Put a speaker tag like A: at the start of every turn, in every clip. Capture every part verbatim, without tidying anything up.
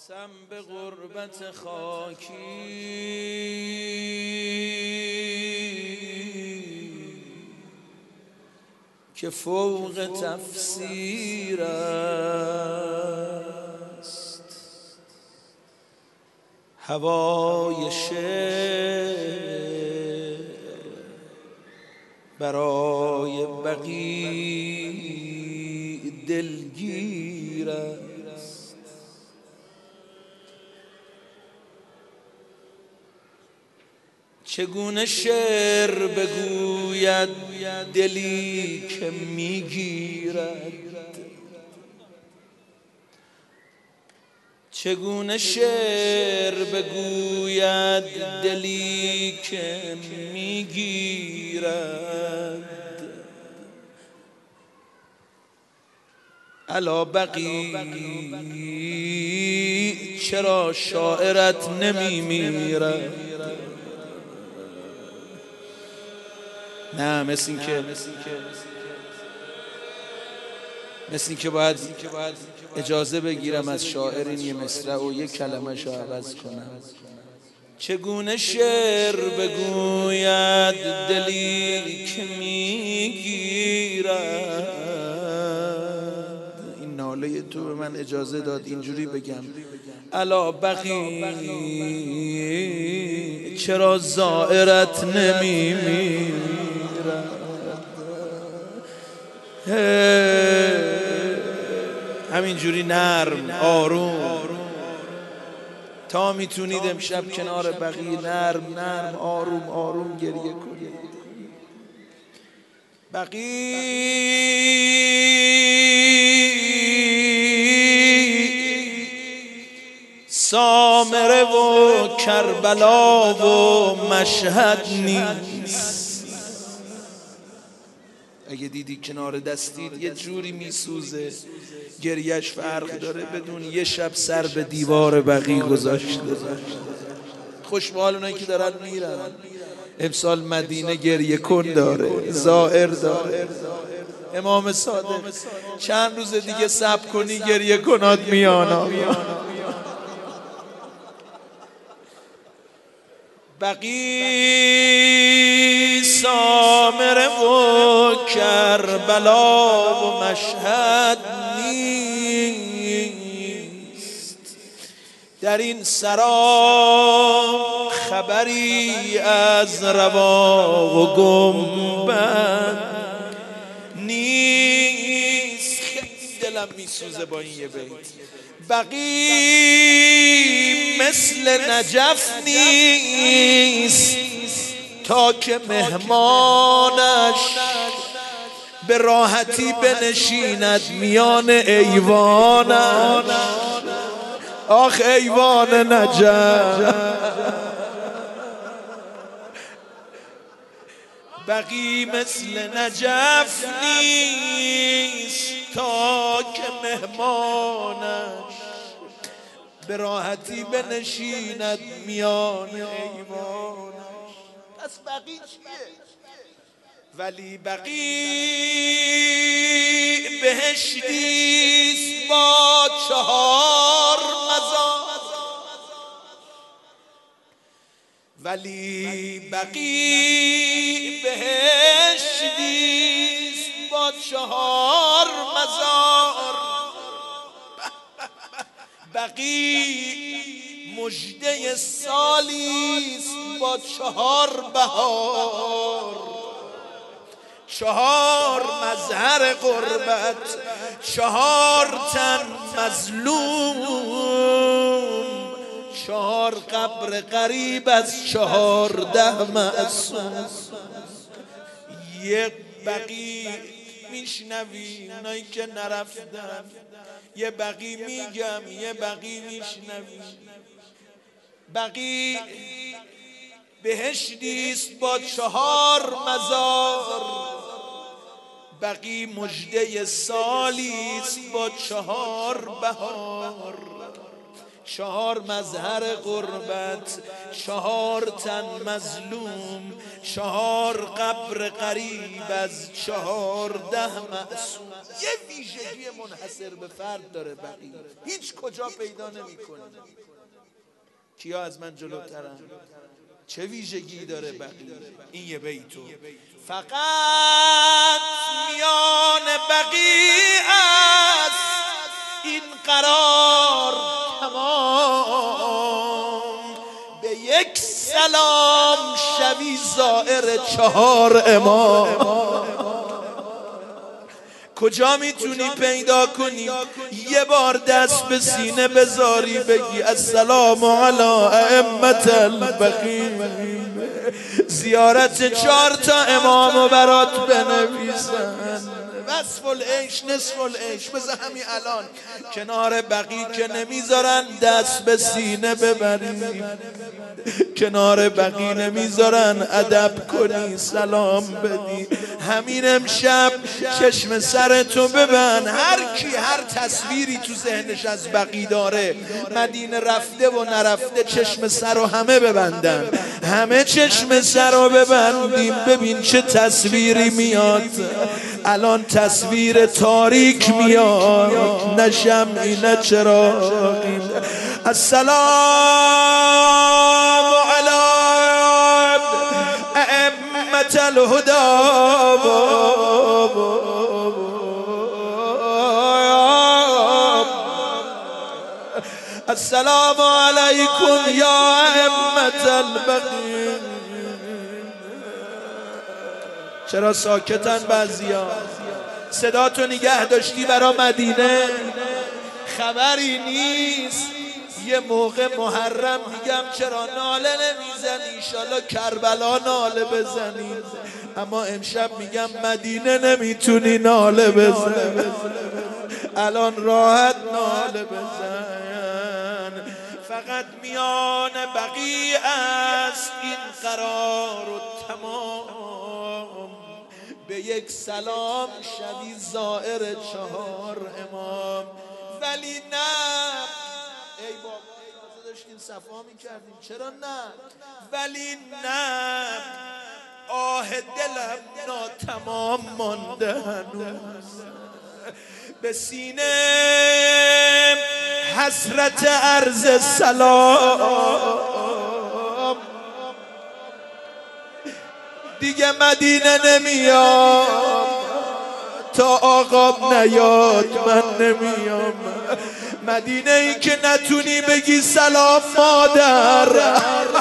A: قسم به غربت خاکی که فوق تفسیر است، هوای شعر برای بقیع دلگیر است. چگونه شعر بگوید دلی که میگیرد، چگونه شعر بگوید دلی که میگیرد. الا بقی چرا شاعرت نمیمیرد؟ نه، مثل این که مثل این که باید اجازه بگیرم از شاعر این یه مصرع و یک کلمه شو عوض کنم. چگونه شعر بگوید دلی که میگیرد. این ناله تو به من اجازه داد اینجوری بگم. الا بقی چرا زائرت نمیمیرد؟ همینجوری نرم آروم تا میتونید امشب کنار بقیه نرم نرم آروم آروم گریه کنید. بقیه سامره و کربلا و مشهد نیست. اگه دیدی کنار دستید یه جوری میسوزه، گریش فرق داره بدون یه شب سر به دیوار بقیع گذاشته. خوشحال اونایی که دارن میرن. امسال مدینه گریه کن داره، زائر داره. امام صادق چند روز دیگه صبر کنی گریه کنات میانا. بقیع سامره و کربلا و مشهد نیست. در این سرا خبری از روا و گنبد نیست. دلم میسوزه با این یه بیت. بقیع مثل نجف نیست تا که مهمانش به راحتی بنشیند میان ایوانش. آخ ایوان نجف. بقیع مثل نجف نیست تا که مهمانش به راحتی بنشیند میان ایوانش. پس بقیع چیه؟ ولی بقیع بهشتیست با چهار مزار. ولی بقیع بهشتیست با چهار مزار. بقیع مژده سالیست با چهار بهار. چهار مظهر غربت، چهار تن مظلوم، چهار قبر غریب از چهارده معصوم. یک بقیع میشنوی اونایی که نرفتن، یه بقیع میگم یه بقیع میشنوی. بقیع بهشتیست با چهار مزار. بقیع مژده سالیست با چهار بهار. چهار مظهر غربت، چهار تن مظلوم، چهار قبر غریب از چهارده معصوم. یه ویژگی منحصر به فرد داره بقیه، هیچ کجا پیدا نمی‌کنی. کیا از من جلوترن؟ چه ویژگی داره بقیه؟ این یه بیتو فقط میان بقیه است این قرار تمام، به یک سلام شوی زائر چهار امام. کجا میتونی پیدا کنی یه بار دست به سینه بذاری بگی السلام علی ائمة البقیع، زیارت چهار تا امامو برات بنویسن، وصف العیش نصف العیش. بذار همین الان کنار بقیع که نمیذارن دست به سینه ببری، کنار بقیع نمیذارن ادب کنی سلام بدی، همین امشب چشم سرتو ببند. هر کی هر تصویری تو ذهنش از بقیع داره، مدینه رفته و نرفته، چشم سر رو همه ببندن، همه چشم سر رو ببندیم ببین چه تصویری میاد. الان تصویر تاریک میاد، نه شمعی نه چراغی. السلام علی ائمة الهدى، السلام علیکم یا ائمة البقیع. چرا ساکتن بعضیا؟ صدا تو نگه داشتی برا مدینه؟ خبری نیست. یه موقع محرم میگم چرا ناله نمیزنی، ایشالا کربلا ناله بزنی، اما امشب میگم مدینه نمیتونی ناله بزن، الان راحت ناله بزن. فقط میان بقیع است این قرار و تمام، به یک سلام شوی زائر چهار امام. ولی نه ای بابا داشتیم صفا میکردیم، چرا نه؟ ولی نه، آه دلم ناتمام مانده هنوز، به سینه حسرت عرض سلام، دیگه مدینه نمیام تا آقام نیاد، من نمیام مدینه ای که نتونی بگی سلام مادر.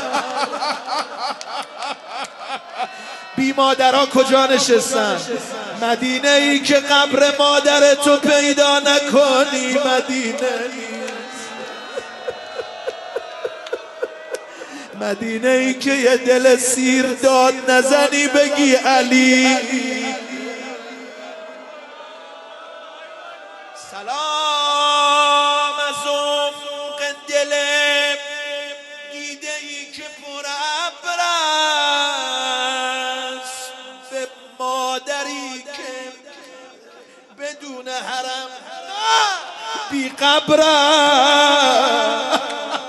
A: بی مادرها کجا نشستن؟ مدینه ای که قبر مادرتو پیدا نکنی مدینه نیست، مدینه ای که یه دل سیر داد نزنی بگی علی. سلام از عمق دل دیده ای که پر ابر است، به مادری که بدون حرم بی قبر است.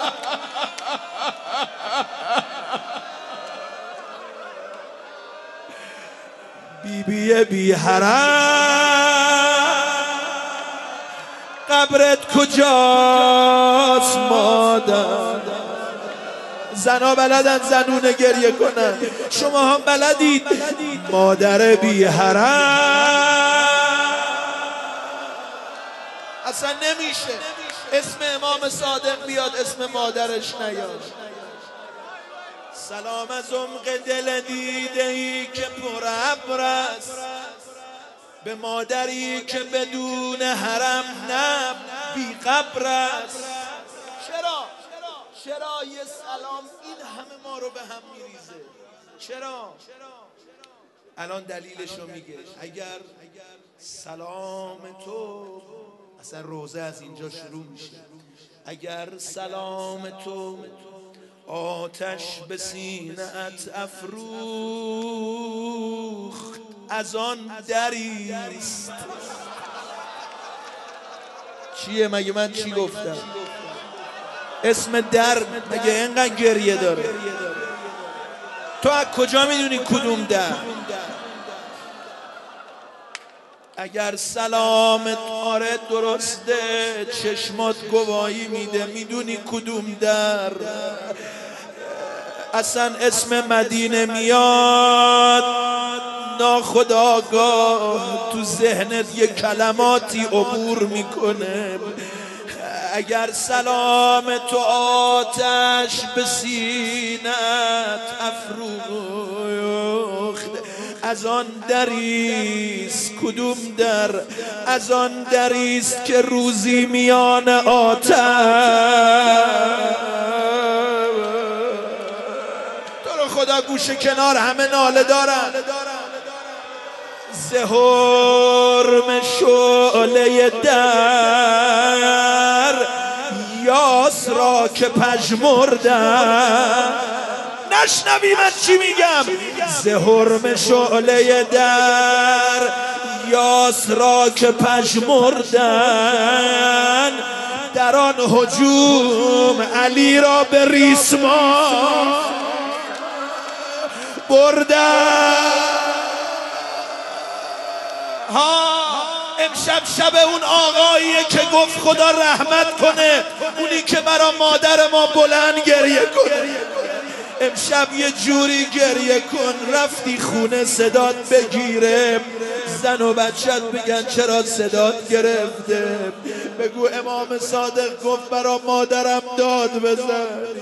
A: بی بی بی حرم قبرت کجاست مادر؟ زنا بلدن زنونه گریه کنن، شما هم بلدید. مادر بی حرم اصلا نمیشه اسم امام صادق بیاد اسم مادرش نیاد. سلام از عمق دل دیده ای که پر ابر است، به مادری که بدون حرم نه بی قبر است. چرا؟ چرا یه سلام این همه ما رو به هم میریزه؟ چرا؟ الان دلیلشو میگه. اگر سلام تو، اصلا روزه از اینجا شروع میشه، اگر سلام تو آتش به سینه‌ات افروخت از آن دریست. چیه مگه من چی گفتم؟ اسم در مگه اینقدر گریه داره؟ تو از کجا میدونی کدوم در؟ اگر سلامت آره درسته چشمات گواهی میده، میدونی کدوم در اصلا اسم مدینه میاد ناخودآگاه تو ذهنت یه کلماتی عبور میکنه. اگر سلام تو آتش به سینت افروخت، از آن دریست کدوم در، از آن دریست که روزی میان آتش. تو رو خدا گوشه کنار همه ناله دارن. زهرم شعله در یاس را که پژمردن. نشنوی من چی میگم؟ زهرم شعله در یاس را که پژمردن، در آن هجوم علی را به ریسمان بردن. ها امشب شب اون آقاییه که گفت خدا رحمت کنه، اونی که برا مادر ما بلند گریه کنه. امشب یه جوری گریه کن رفتی خونه صدات بگیره، زن و بچت بگن چرا صدات گرفته. بگو امام صادق گفت برا مادرم داد بزن.